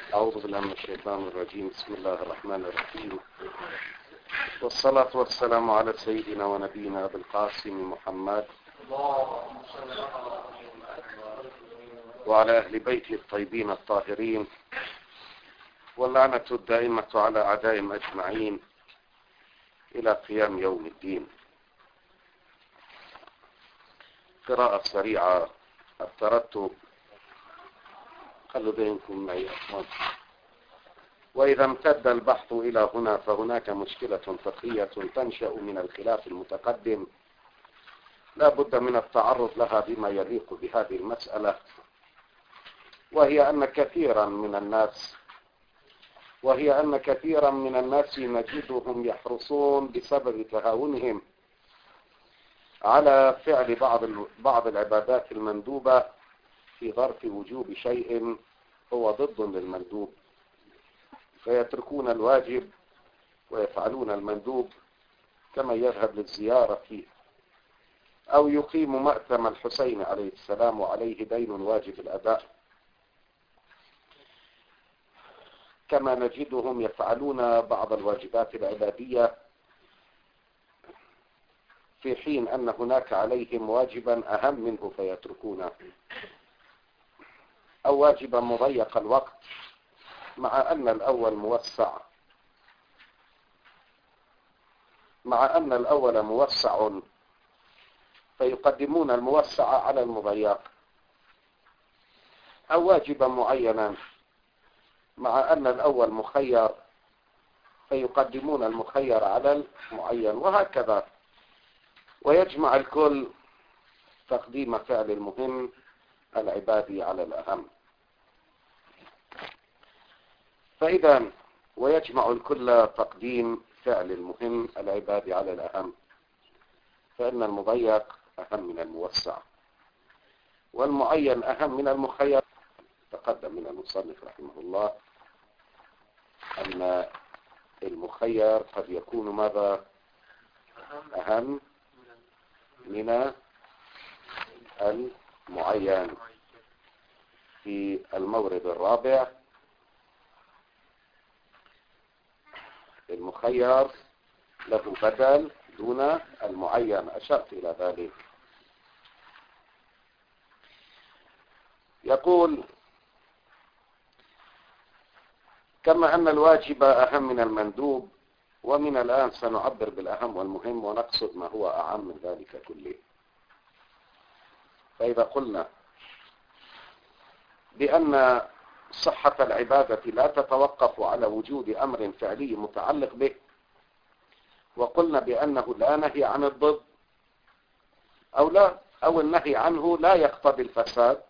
أعوذ بالله من الشيطان الرجيم. بسم الله الرحمن الرحيم، والصلاة والسلام على سيدنا ونبينا أبي القاسم محمد وعلى أهل بيته الطيبين الطاهرين، واللعنة الدائمة على أعدائهم أجمعين إلى قيام يوم الدين. قراءة سريعة. الترتب خلوا بينكم معي أخوان. وإذا امتد البحث إلى هنا فهناك مشكلة فقهية تنشأ من الخلاف المتقدم لا بد من التعرض لها بما يليق بهذه المسألة، وهي أن كثيرا من الناس نجدهم يحرصون بسبب تهاونهم على فعل بعض العبادات المندوبة في ظرف وجوب شيء هو ضد للمندوب، فيتركون الواجب ويفعلون المندوب كما يذهب للزيارة أو يقيم مأتم الحسين عليه السلام وعليه دين واجب الأداء، كما نجدهم يفعلون بعض الواجبات العبادية في حين أن هناك عليهم واجبا أهم منه فيتركونه، أو واجبا مضيق الوقت مع أن الأول موسع فيقدمون الموسع على المضيق، أو واجبا معينا مع أن الأول مخير فيقدمون المخير على المعين، وهكذا. ويجمع الكل تقديم فعل المهم العبادي على الأهم. فإذا ويجمع الكل تقديم فعل المهم العبادي على الأهم، فإن المضيق أهم من الموسع والمعين أهم من المخير. تقدم من المصنف رحمه الله أن المخير قد يكون ماذا؟ أهم من المعين. في المورد الرابع المخير له بدل دون المعين، أشرت إلى ذلك. يقول: كما أن الواجب أهم من المندوب، ومن الآن سنعبر بالأهم والمهم ونقصد ما هو أعم من ذلك كله. فإذا قلنا بأن صحة العبادة لا تتوقف على وجود أمر فعلي متعلق به، وقلنا بأنه لا نهي عن الضد أو النهي عنه لا يقتضي الفساد،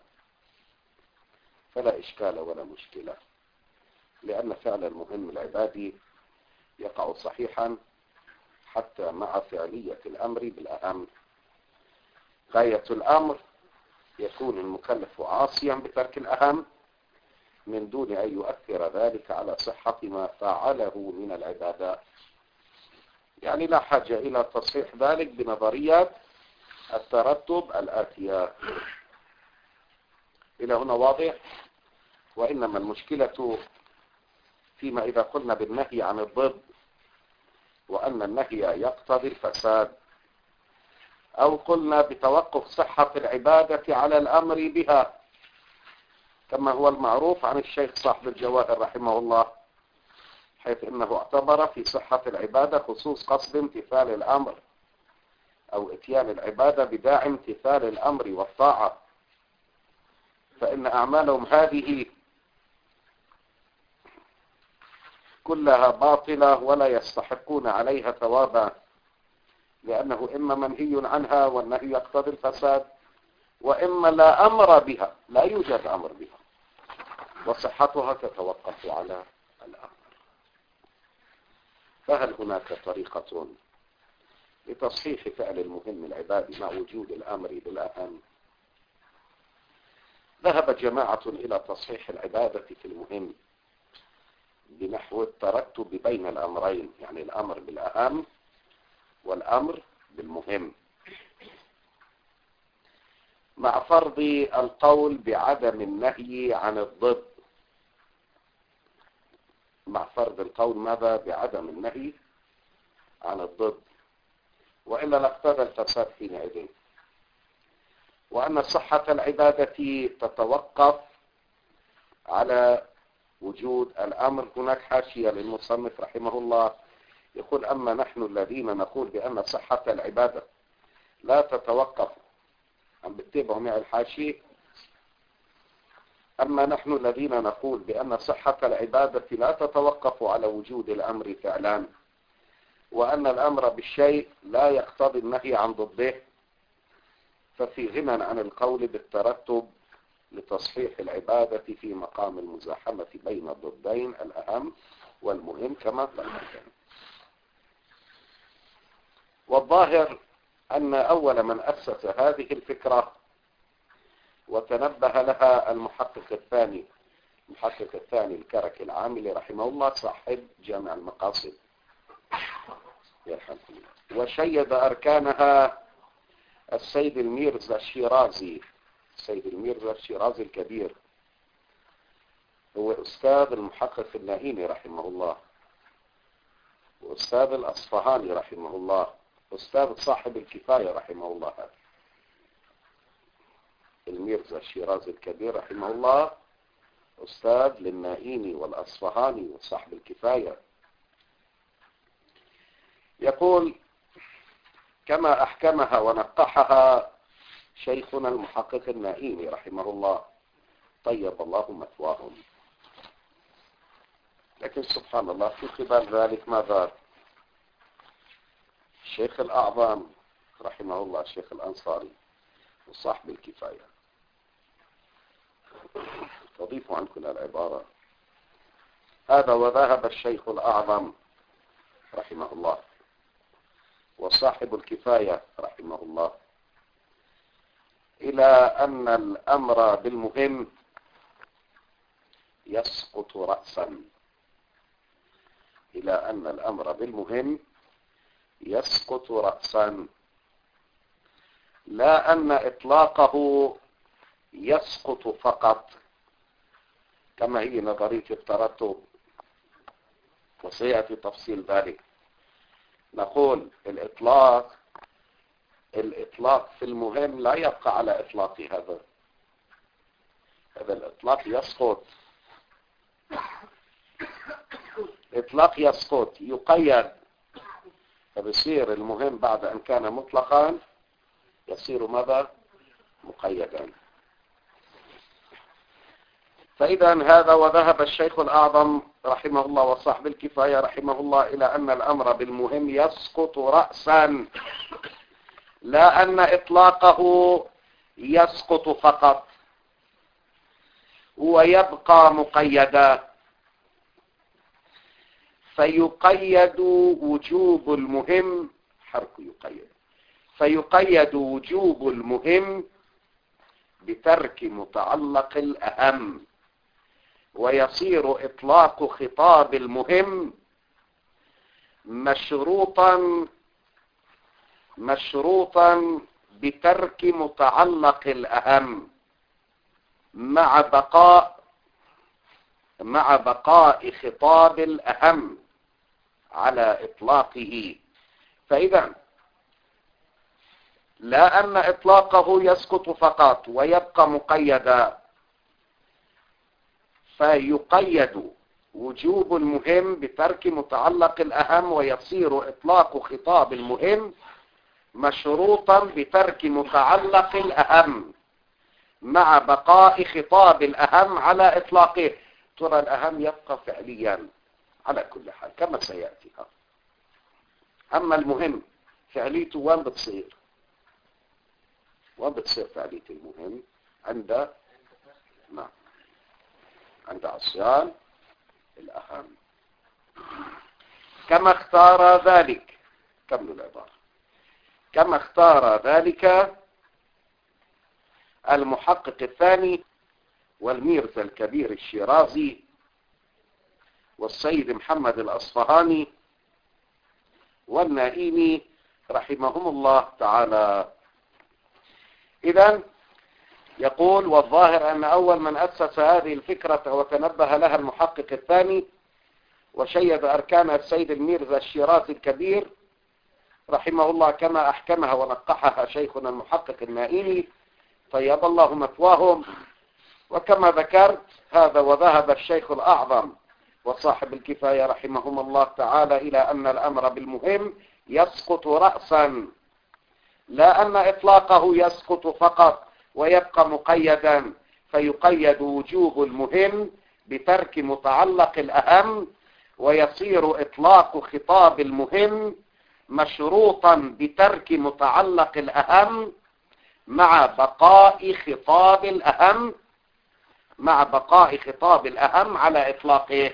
فلا إشكال ولا مشكلة، لأن فعل المهم العبادي يقع صحيحا حتى مع فعلية الأمر بالأهم. غاية الأمر يكون المكلف عاصيا بترك الأهم من دون أن يؤثر ذلك على صحة ما فعله من العبادات. يعني لا حاجة إلى تصحيح ذلك بنظريات الترتب الآتية. إلى هنا واضح؟ وإنما المشكلة فيما إذا قلنا بالنهي عن الضد وأن النهي يقتضي الفساد، أو قلنا بتوقف صحة العبادة على الأمر بها، كما هو المعروف عن الشيخ صاحب الجواهر رحمه الله، حيث إنه اعتبر في صحة العبادة خصوص قصد امتثال الأمر أو اتيان العبادة بداعي امتثال الأمر والطاعة، فإن أعمالهم هذه كلها باطلة ولا يستحقون عليها ثوابا، لأنه إما منهي عنها والنهي يقتضي الفساد، وإما لا أمر بها، لا يوجد أمر بها، وصحتها تتوقف على الأمر. فهل هناك طريقة لتصحيح فعل المهم العبادي مع وجود الأمر بالأهم؟ ذهب جماعة إلى تصحيح العبادة في المهم بنحو الترتب بين الأمرين، يعني الأمر بالأهم والأمر بالمهم، مع فرض القول بعدم النهي عن الضد. مع فرض القول ماذا بعدم النهي عن الضد، وإلا لاقتضى الفساد حينئذ، وأن صحة العبادة تتوقف على وجود الأمر. هناك حاشية للمصنف رحمه الله يقول: أما نحن الذين نقول بأن صحة العبادة لا تتوقف، عم بتتابعوا معي الحاشية؟ أما نحن الذين نقول بأن صحة العبادة لا تتوقف على وجود الأمر فعلا، وأن الأمر بالشيء لا يقتضي النهي عن ضده، ففي غنى عن القول بالترتب لتصحيح العبادة في مقام المزاحمة بين الضدين الأهم والمهم كما تقدم. والظاهر أن أول من أسس هذه الفكرة وتنبه لها المحقق الثاني الكركي العاملي رحمه الله، صاحب جامع المقاصد يرحمه الله، وشيد أركانها السيد الميرزا الشيرازي. السيد الميرزا الشيرازي الكبير هو أستاذ المحقق النائيني رحمه الله، وأستاذ الأصفهاني رحمه الله، أستاذ صاحب الكفاية رحمه الله. هذا الميرزا الشيرازي الكبير رحمه الله أستاذ للنائيني والأصفهاني وصاحب الكفاية. يقول: كما أحكمها ونقحها شيخنا المحقق النائيني رحمه الله طيب الله مثواهم. لكن سبحان الله في قبال ذلك ماذا؟ الشيخ الأعظم رحمه الله الشيخ الأنصاري وصاحب الكفاية، تضيف عنكم العبارة: هذا وذهب الشيخ الأعظم رحمه الله وصاحب الكفاية رحمه الله إلى أن الأمر بالمهم يسقط رأسا، إلى أن الأمر بالمهم يسقط رأسا، لا أن إطلاقه يسقط فقط كما هي نظرية الترتب، وسيأتي تفصيل ذلك. نقول الإطلاق في المهم لا يبقى على إطلاق هذا الإطلاق يسقط. إطلاق يسقط يقيد، فبصير المهم بعد أن كان مطلقا يصير ماذا؟ مقيدا. فإذا هذا وذهب الشيخ الأعظم رحمه الله وصاحب الكفاية رحمه الله إلى أن الأمر بالمهم يسقط رأسا، لا أن إطلاقه يسقط فقط ويبقى مقيدا، فيقيد وجوب المهم فيقيد وجوب المهم بترك متعلق الأهم، ويصير إطلاق خطاب المهم مشروطا بترك متعلق الأهم مع بقاء خطاب الأهم على إطلاقه. فإذا لا أن إطلاقه يسقط فقط ويبقى مقيدا، فيقيد وجوب المهم بترك متعلق الأهم، ويصير إطلاق خطاب المهم مشروطا بترك متعلق الأهم مع بقاء خطاب الأهم على إطلاقه. ترى الأهم يبقى فعليا على كل حال كما سيأتي. أما المهم فعليته وين بتصير؟ وين بتصير فعلية المهم؟ عند عصيان الأهم. كما اختار ذلك، كملوا العبارة، كما اختار ذلك المحقق الثاني والميرزا الكبير الشيرازي والسيد محمد الأصفهاني والنائيني رحمهم الله تعالى. إذن يقول: والظاهر أن أول من أسس هذه الفكرة وتنبه لها المحقق الثاني وشيد أركانها السيد الميرزا الشيرازي الكبير رحمه الله كما أحكمها ونقحها شيخنا المحقق النائمي طيب الله مثواهم. وكما ذكرت هذا وذهب الشيخ الأعظم وصاحب الكفاية رحمهم الله تعالى إلى أن الأمر بالمهم يسقط رأسا، لا أن إطلاقه يسقط فقط ويبقى مقيدا، فيقيد وجوب المهم بترك متعلق الأهم، ويصير إطلاق خطاب المهم مشروطا بترك متعلق الأهم مع بقاء خطاب الأهم على إطلاقه،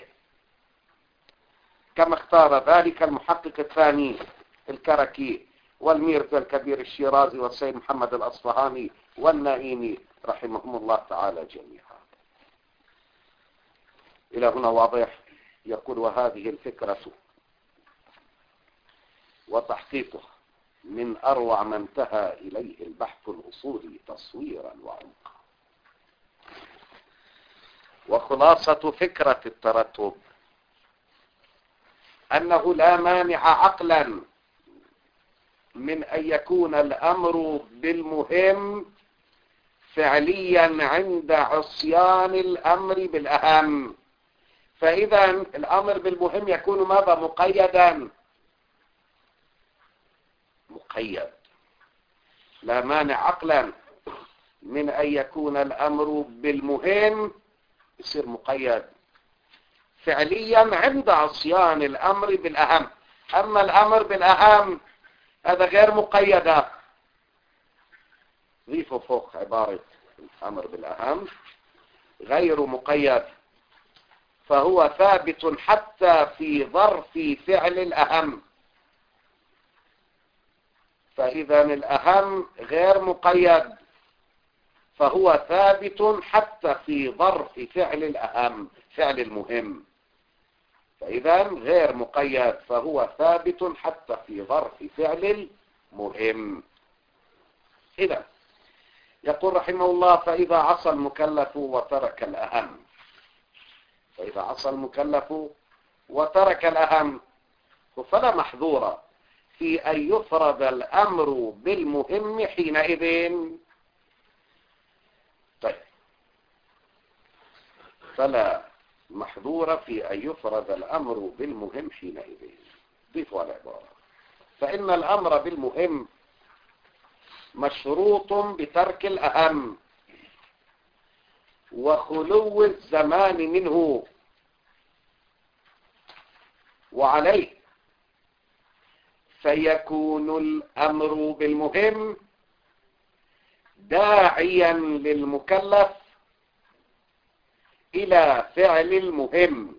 كما اختار ذلك المحقق الثاني الكركي والميرزا الكبير الشيرازي والسيد محمد الأصفهاني والنائمي رحمهم الله تعالى جميعا. إلى هنا واضح. يقول وهذه الفكرة وتحقيقها من أروع ما انتهى إليه البحث الأصولي تصويرا وعمقا. وخلاصة فكرة الترتب أنه لا مانع عقلا من أن يكون الأمر بالمهم فعليا عند عصيان الأمر بالأهم. فإذا الأمر بالمهم يكون ماذا؟ مقيدا، مقيد. لا مانع عقلا من أن يكون الأمر بالمهم يصير مقيد فعليا عند عصيان الأمر بالأهم. أما الأمر بالأهم هذا غير مقيد. ضيفوا فوق عبارة الأمر بالأهم غير مقيد، فهو ثابت حتى في ظرف فعل الأهم. فإذا الأهم غير مقيد فهو ثابت حتى في ظرف فعل الأهم، فعل المهم. فإذا غير مقيد فهو ثابت حتى في ظرف فعل المهم. إذا يقول رحمه الله فإذا عصى المكلف وترك الأهم، فإذا عصى المكلف وترك الأهم فلا محظور في أن يفرض الأمر بالمهم حينئذ. طيب، فلا محظور في أن يفرض الأمر بالمهم حينئذ. ضيفوا على العبارة فإن الأمر بالمهم مشروط بترك الأهم وخلو الزمان منه، وعليه فيكون الأمر بالمهم داعيا للمكلف إلى فعل المهم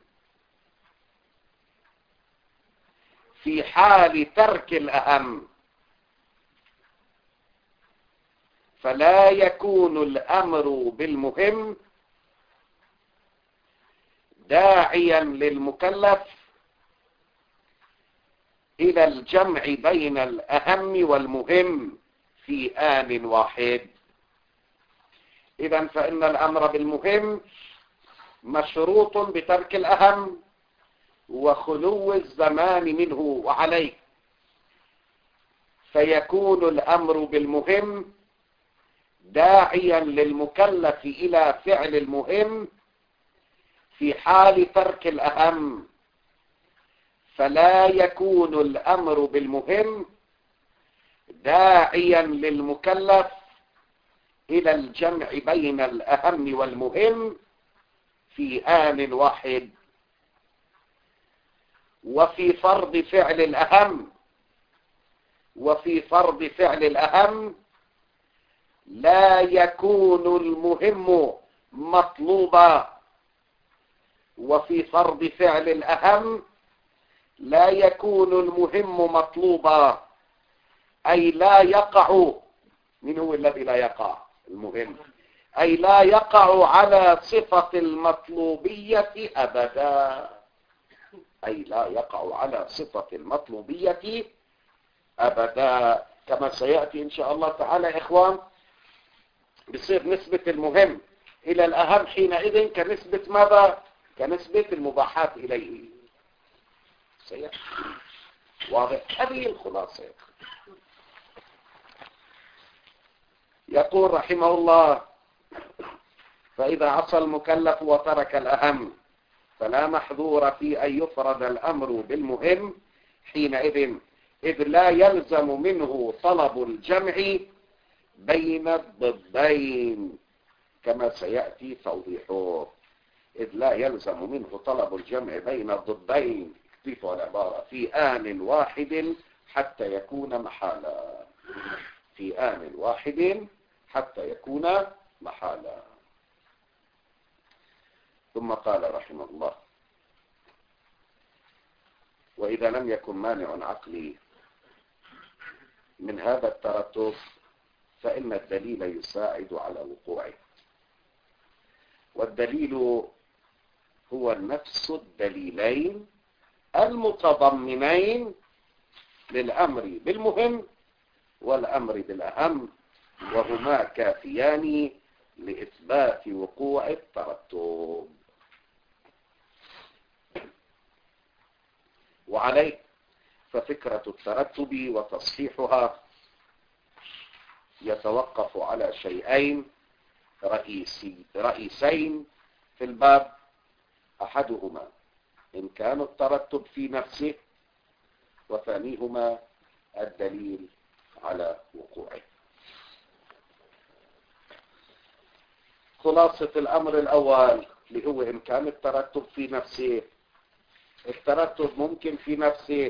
في حال ترك الأهم، فلا يكون الأمر بالمهم داعيا للمكلف إلى الجمع بين الأهم والمهم في آن واحد. إذن فإن الأمر بالمهم مشروط بترك الأهم وخلو الزمان منه، وعليه فيكون الأمر بالمهم داعيا للمكلف إلى فعل المهم في حال ترك الأهم، فلا يكون الأمر بالمهم داعيا للمكلف إلى الجمع بين الأهم والمهم في آن واحد. وفي فرض فعل الأهم لا يكون المهم مطلوبا. وفي فرض فعل الأهم لا يكون المهم مطلوبا، أي لا يقع. من هو الذي لا يقع؟ المهم. أي لا يقع على صفة المطلوبية أبدا. أي لا يقع على صفة المطلوبية أبدا، كما سيأتي إن شاء الله تعالى يا إخوان. بصير نسبة المهم إلى الأهم حينئذ كنسبة ماذا؟ كنسبة المباحات إليه. سيأتي. واضح؟ هذه الخلاصة. يقول رحمه الله: فإذا عصى المكلف وترك الأهم فلا محذور في أن يفرد الأمر بالمهم حينئذ، إذ لا يلزم منه طلب الجمع بين الضدين كما سيأتي توضيحه. إذ لا يلزم منه طلب الجمع بين الضدين، اكتفوا العبارة، في آن واحد حتى يكون محالا. في آن واحد حتى يكون محالا. ثم قال رحمه الله: وإذا لم يكن مانع عقلي من هذا الترتب فإن الدليل يساعد على وقوعه. والدليل هو نفس الدليلين المتضمنين للأمر بالمهم والأمر بالأهم، وهما كافيان لإثبات وقوع الترتب. وعليه ففكرة الترتب وتصحيحها يتوقف على شيئين رئيسين في الباب: أحدهما إمكان الترتب في نفسه، وثانيهما الدليل على وقوعه. خلاصة الأمر الأول اللي هو إمكان الترتب في نفسه. الترتب ممكن في نفسه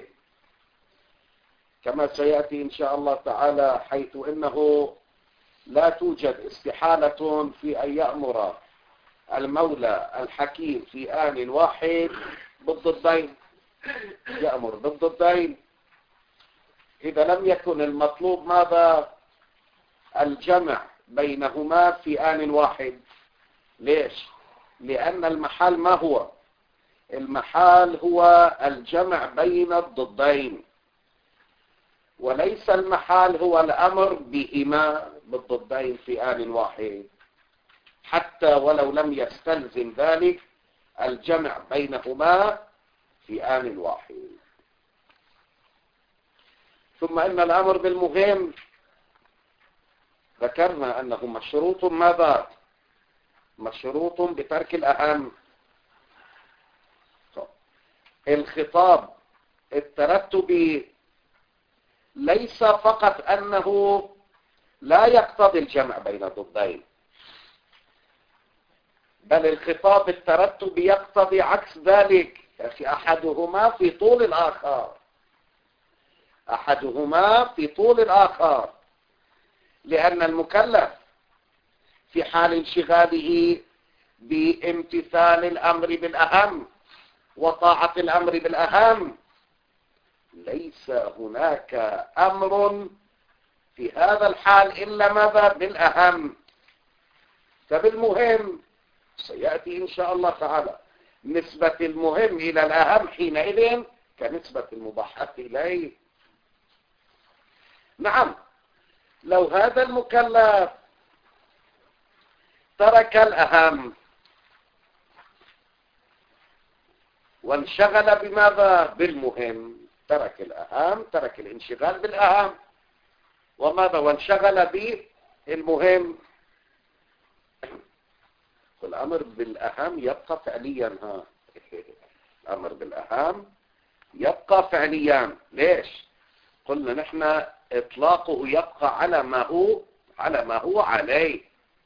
كما سيأتي إن شاء الله تعالى، حيث إنه لا توجد استحالة في أن يأمر المولى الحكيم في آن واحد بالضدين، يأمر بالضدين. إذا لم يكن المطلوب ماذا؟ الجمع بينهما في آن واحد. ليش؟ لأن المحال ما هو؟ المحال هو الجمع بين الضدين، وليس المحال هو الأمر بهما بالضدين في آن واحد، حتى ولو لم يستلزم ذلك الجمع بينهما في آن واحد. ثم إن الأمر بالمهم ذكرنا أنه مشروط ماذا؟ مشروط بترك الأهم. الخطاب الترتبي ليس فقط أنه لا يقتضي الجمع بين الضدين، بل الخطاب الترتبي يقتضي عكس ذلك. أحدهما في طول الآخر، أحدهما في طول الآخر، لأن المكلف في حال انشغاله بامتثال الأمر بالأهم وطاعة الأمر بالأهم، ليس هناك أمر في هذا الحال إلا ماذا؟ بالأهم. فبالمهم سيأتي إن شاء الله تعالى نسبة المهم إلى الأهم حينئذ كنسبة المباحات إليه. نعم، لو هذا المكلف ترك الأهم وانشغل بماذا؟ بالمهم. ترك الأهم، ترك الانشغال بالأهم وماذا؟ وانشغل بالمهم. الأمر بالأهم يبقى فعليا. الأمر بالأهم يبقى فعليا. ليش؟ قلنا نحن إطلاقه يبقى على ما هو عليه.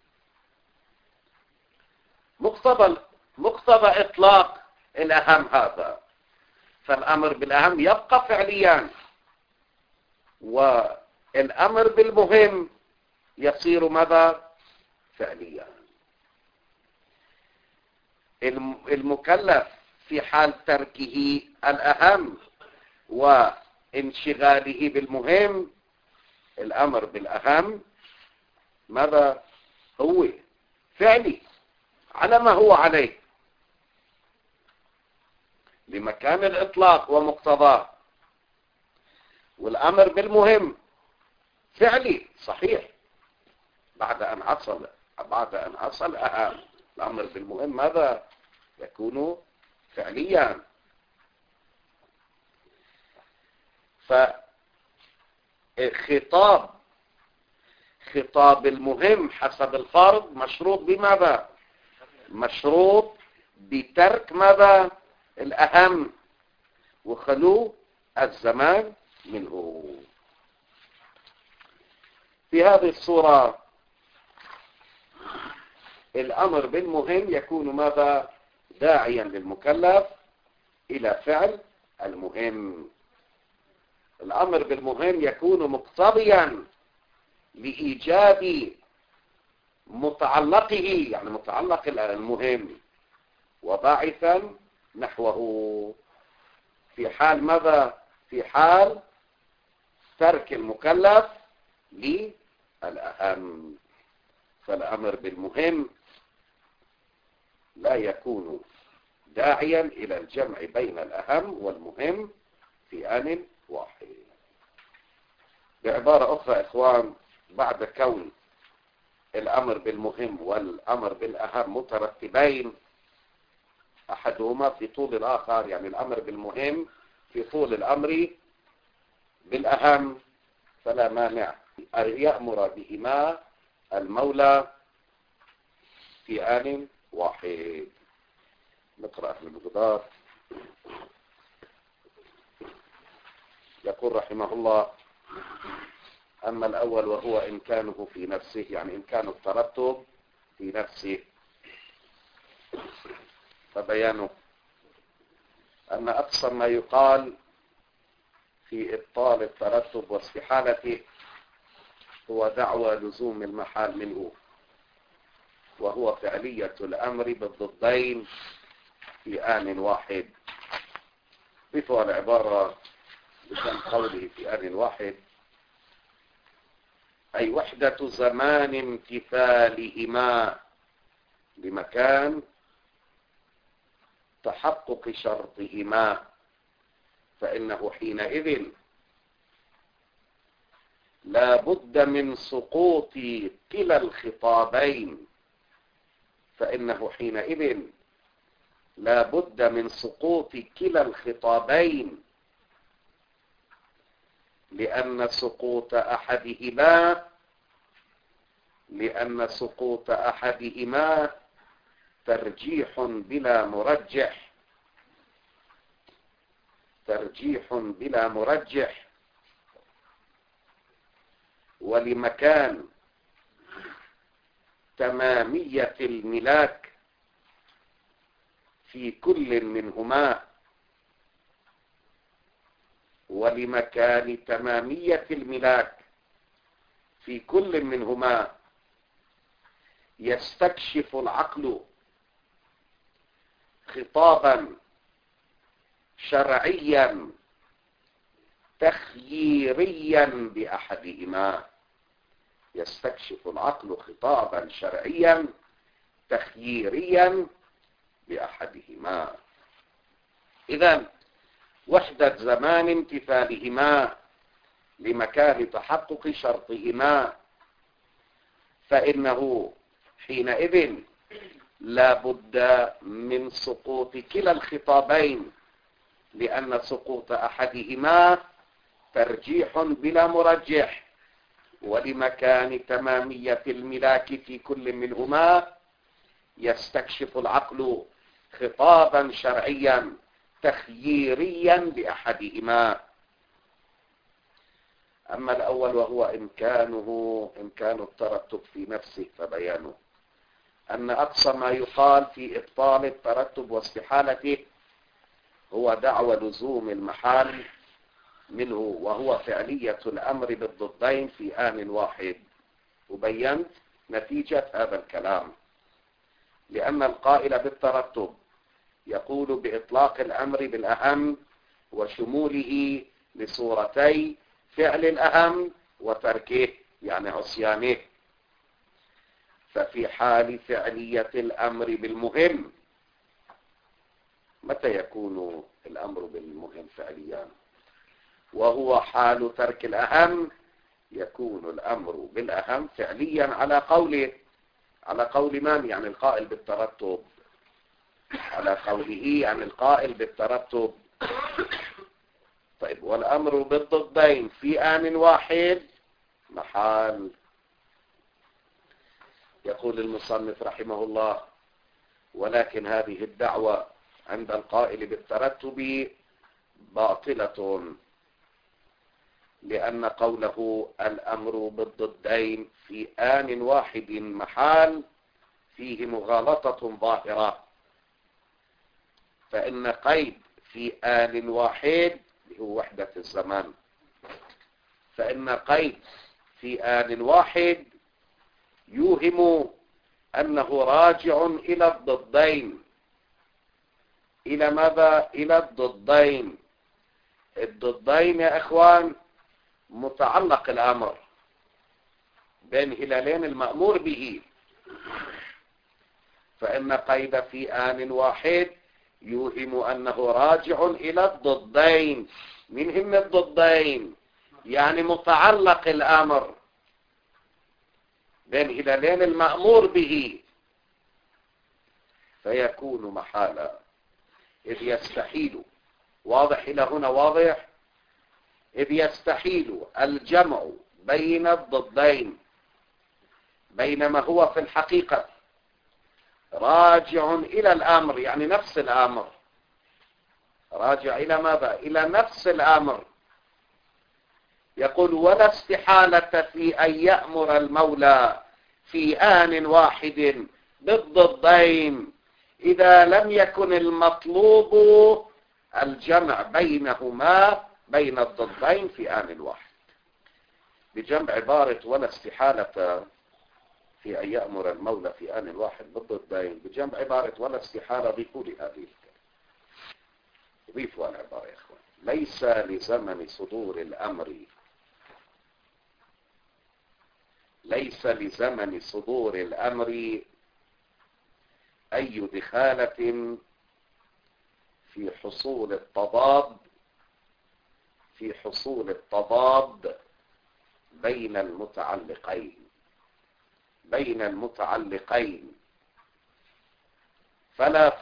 مقتضى إطلاق الأهم هذا، فالأمر بالأهم يبقى فعليا، والأمر بالمهم يصير ماذا؟ فعليا. المكلف في حال تركه الأهم وانشغاله بالمهم، الأمر بالأهم ماذا؟ هو فعلي على ما هو عليه لمكان الإطلاق ومقتضاه، والأمر بالمهم فعلي صحيح بعد أن حصل أهم. الأمر بالمهم ماذا؟ يكون فعليا. خطاب المهم حسب الفرض مشروط بماذا؟ مشروط بترك ماذا؟ الأهم وخلو الزمان منه. في هذه الصورة الأمر بالمهم يكون ماذا؟ داعيا للمكلف إلى فعل المهم. الأمر بالمهم يكون مقتضيا لإيجاب متعلقه، يعني متعلق المهم، وباعثا نحوه. في حال ماذا؟ في حال ترك المكلف للأهم. فالأمر بالمهم لا يكون داعيا إلى الجمع بين الأهم والمهم في آن واحد. بعبارة أخرى إخوان، بعد كون الأمر بالمهم والأمر بالأهم مترتبين أحدهما في طول الآخر، يعني الأمر بالمهم في طول الأمر بالأهم، فلا مانع أن يأمر بهما المولى في آن واحد. نقرأ في المقدار. يقول رحمه الله: أما الأول وهو إمكانه في نفسه، يعني إمكان الترتب في نفسه، فبيانه أن أقصى ما يقال في إبطال الترتب واستحالته هو دعوى لزوم المحال منه، وهو فعلية الأمر بالضدين في آن واحد. مثل العبارة بشأن قوله في آن واحد أي وحدة زمان امتثالهما لمكان تحقق شرطهما، فإنه حينئذ لا بد من سقوط كلا الخطابين، فإنه حينئذ لا بد من سقوط كلا الخطابين، لأن سقوط أحدهما ترجيح بلا مرجح، ولمكان تمامية الملاك في كل منهما، ولمكان تمامية الملاك في كل منهما يستكشف العقل خطابا شرعيا تخييريا بأحدهما، يستكشف العقل خطابا شرعيا تخييريا بأحدهما. إذن وحدة زمان امتثالهما لمكان تحقق شرطهما، فإنه حينئذ لا بد من سقوط كلا الخطابين، لأن سقوط أحدهما ترجيح بلا مرجح، ولمكان تمامية الملاك في كل منهما يستكشف العقل خطابا شرعيا تخييريا لأحدهما. أما الأول وهو إمكان الترتب في نفسه، فبيانه أن أقصى ما يقال في إبطال الترتب واستحالته هو دعوى لزوم المحال منه، وهو فعلية الأمر بالضدين في آن واحد. وبينت نتيجة هذا الكلام، لأن القائل بالترتب يقول بإطلاق الأمر بالأهم وشموله لصورتي فعل الأهم وتركه، يعني عصيانه. ففي حال فعلية الأمر بالمهم، متى يكون الأمر بالمهم فعليا؟ وهو حال ترك الأهم يكون الأمر بالأهم فعليا على قول من؟ يعني القائل بالترتب، على قوله يعني القائل بالترتب. طيب والأمر بالضدين في آن واحد محال. يقول المصنف رحمه الله: ولكن هذه الدعوة عند القائل بالترتب باطلة، لأن قوله الأمر بالضدين في آن واحد محال فيه مغالطة ظاهرة، فإن قيد في آن واحد هو وحدة الزمان، فإن قيد في آن واحد يوهم أنه راجع إلى الضدين. إلى ماذا؟ إلى الضدين. الضدين يا إخوان متعلق الأمر بين هلالين المأمور به، فإن قيد في آن واحد يوهم أنه راجع إلى الضدين. من هم الضدين؟ يعني متعلق الأمر بين هلالين المأمور به، فيكون محالا، إذ يستحيل. واضح إلى هنا؟ واضح؟ إذ يستحيل الجمع بين الضدين بينما هو في الحقيقة راجع إلى الأمر، يعني نفس الأمر، راجع إلى ماذا؟ إلى نفس الأمر. يقول: ولا استحالة في أن يأمر المولى في آن واحد بالضدين إذا لم يكن المطلوب الجمع بينهما بين الضدين في آن واحد. بجمع عبارة ولا استحالة في أن يأمر المولى في آن واحد بالضدين، بجمع عبارة ولا استحالة ضيفوا لي هذه الكلمة، ضيفوا العبارة يا أخوان: ليس لزمن صدور الأمر، ليس لزمن صدور الأمر أي دخالة في حصول التضاد، في حصول التضاد بين المتعلقين، بين المتعلقين. فلا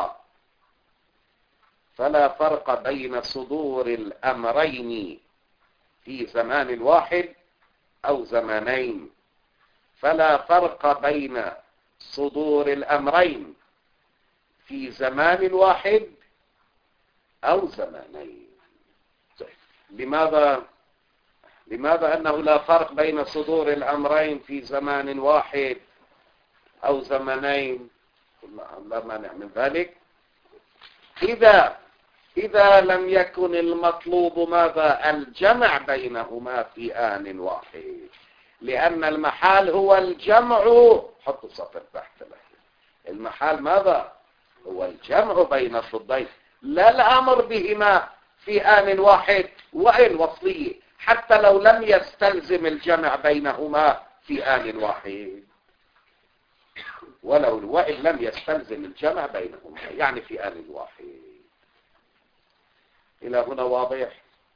فرق بين صدور الأمرين في زمان واحد أو زمانين، فلا فرق بين صدور الأمرين في زمان واحد أو زمانين. لماذا أنه لا فرق بين صدور الأمرين في زمان واحد أو زمانين؟ لا مانع من ذلك إذا لم يكن المطلوب ماذا؟ الجمع بينهما في آن واحد، لأن المحال هو الجمع. حطوا سطر تحت له. المحال ماذا؟ هو الجمع بين الضدين، لا الأمر بهما في آن واحد وإن وصلي، حتى لو لم يستلزم الجمع بينهما في آن واحد، وإن لم يستلزم الجمع بينهما يعني في آن واحد. إلى هنا واضح؟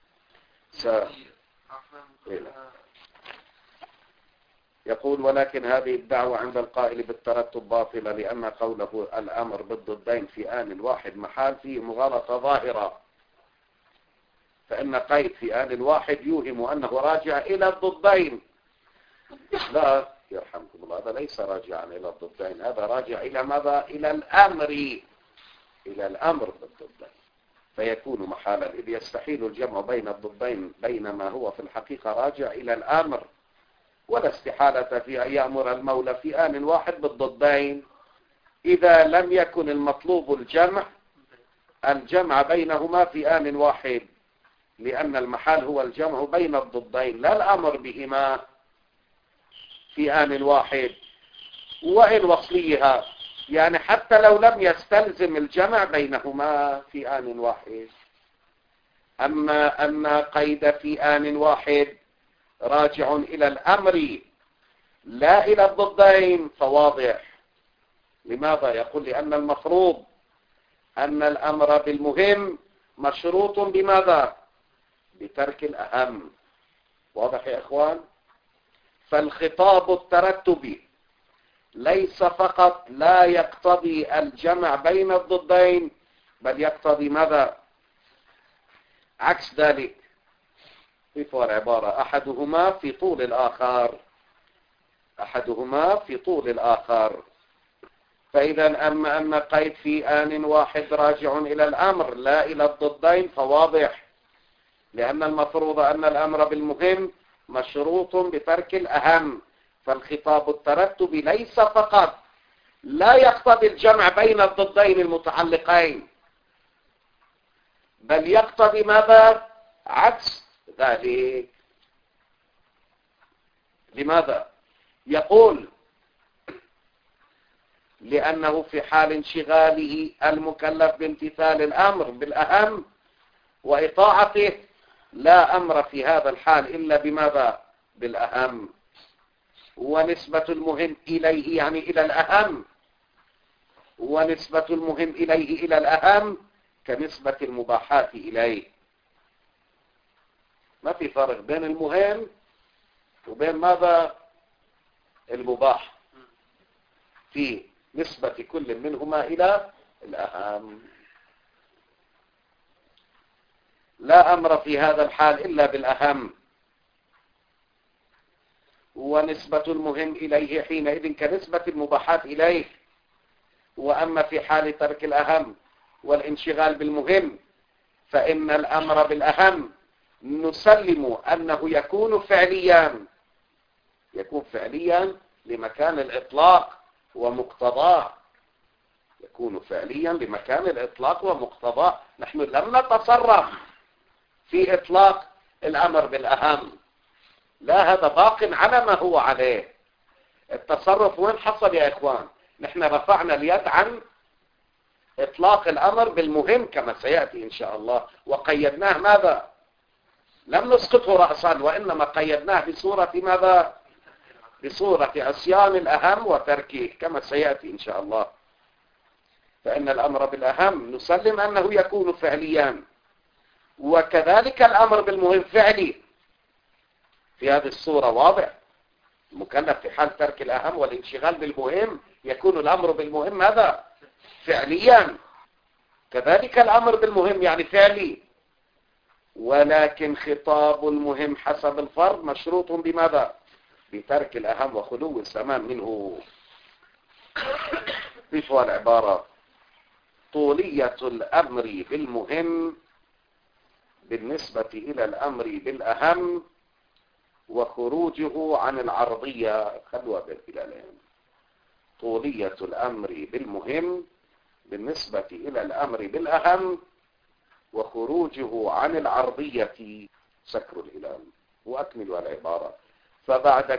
يقول: ولكن هذه الدعوة عند القائل بالترتب باطلة، لأن قوله الأمر بالضدين في آن واحد محال فيه مغالطة ظاهرة، فإن قيد في آن واحد يوهم أنه راجع إلى الضدين. لا يرحمكم الله، هذا ليس راجعا إلى الضدين، هذا راجع إلى ماذا؟ إلى الأمر، إلى الأمر بالضدين، فيكون محالا، إذ يستحيل الجمع بين الضدين بينما هو في الحقيقة راجع إلى الأمر. ولا استحالة في أن يأمر المولى في آن واحد بالضدين إذا لم يكن المطلوب الجمع بينهما في آن واحد، لأن المحال هو الجمع بين الضدين لا الأمر بهما في آن واحد وإن وصليها، يعني حتى لو لم يستلزم الجمع بينهما في آن واحد. أما أن قيد في آن واحد راجع إلى الأمر لا إلى الضدين فواضح. لماذا؟ يقول: لأن المفروض أن الأمر بالمهم مشروط بماذا؟ بترك الأهم. واضح يا إخوان؟ فالخطاب الترتبي ليس فقط لا يقتضي الجمع بين الضدين، بل يقتضي ماذا؟ عكس ذلك في العبارة أحدهما في طول الآخر، أحدهما في طول الآخر. فإذا أما أن قيد في آن واحد راجع إلى الأمر لا إلى الضدين فواضح، لأن المفروض أن الأمر بالمهم مشروط بترك الأهم، فالخطاب الترتبي ليس فقط لا يقتضي الجمع بين الضدين المتعلقين، بل يقتضي ماذا؟ عكس ذلك. لماذا؟ يقول لأنه في حال انشغاله المكلف بامتثال الأمر بالأهم وإطاعته لا أمر في هذا الحال إلا بماذا؟ بالأهم. ونسبة المهم إليه يعني إلى الأهم، ونسبة المهم إليه إلى الأهم كنسبة المباحات إليه. ما في فرق بين المهم وبين ماذا؟ المباح، في نسبة كل منهما إلى الأهم. لا أمر في هذا الحال إلا بالأهم، ونسبة المهم إليه حينئذ كنسبة المباحات إليه. وأما في حال ترك الأهم والانشغال بالمهم فإن الأمر بالأهم نسلم أنه يكون فعليا لمكان الإطلاق ومقتضاه، يكون فعليا لمكان الإطلاق ومقتضاه. نحن لم نتصرف في إطلاق الأمر بالأهم، لا، هذا باق على ما هو عليه. التصرف وين حصل يا إخوان؟ نحن رفعنا اليد عن إطلاق الأمر بالمهم كما سيأتي إن شاء الله، وقيدناه ماذا؟ لم نسقطه رأسا، وإنما قيدناه بصورة ماذا؟ بصورة عصيان الأهم وتركه كما سيأتي إن شاء الله. فإن الأمر بالأهم نسلم أنه يكون فعليا، وكذلك الأمر بالمهم فعلي. في هذه الصورة واضح، المكلف في حال ترك الأهم والانشغال بالمهم يكون الأمر بالمهم هذا فعليا، كذلك الأمر بالمهم يعني فعلي. ولكن خطاب المهم حسب الفرض مشروط بماذا؟ بترك الأهم وخلو الزمان منه. بفوا العبارة طولية الأمر بالمهم بالنسبة إلى الأمر بالأهم وخروجه عن العرضية. خلوها بالهلالين. طولية الأمر بالمهم بالنسبة إلى الأمر بالأهم وخروجه عن العرضية. سكر الهلال وأكمل العبارة. فبعد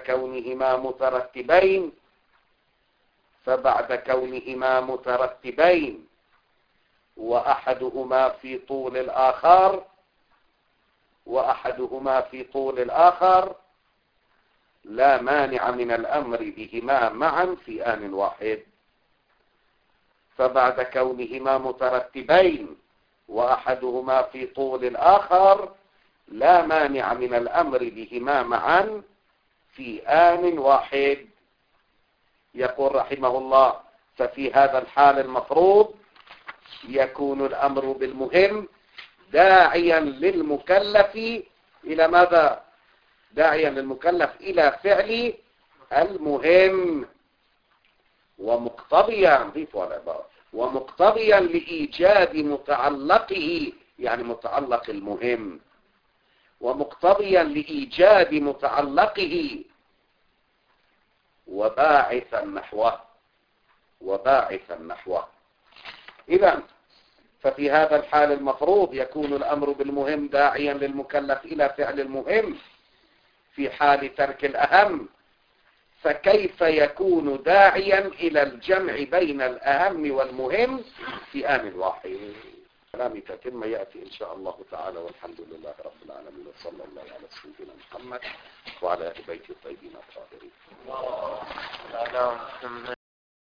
كونهما مترتبين وأحدهما في طول الآخر لا مانع من الأمر بهما معا في آن واحد. فبعد كونهما مترتبين وأحدهما في طول الآخر لا مانع من الأمر بهما معا في آن واحد. يقول رحمه الله ففي هذا الحال المفروض يكون الأمر بالمهم داعيا للمكلف إلى ماذا؟ داعيا للمكلف إلى فعل المهم ومقتضيا لإيجاد متعلقه، يعني متعلق المهم، ومقتضيا لإيجاد متعلقه وباعثا نحوه. إذن ففي هذا الحال المفروض يكون الأمر بالمهم داعيا للمكلف إلى فعل المهم في حال ترك الأهم، فكيف يكون داعيا إلى الجمع بين الأهم والمهم في آن واحد؟ كلامي تتم يأتي إن شاء الله تعالى، والحمد لله رب العالمين، وصلى الله على سيدنا محمد وعلى آل بيته الطيبين الطاهرين.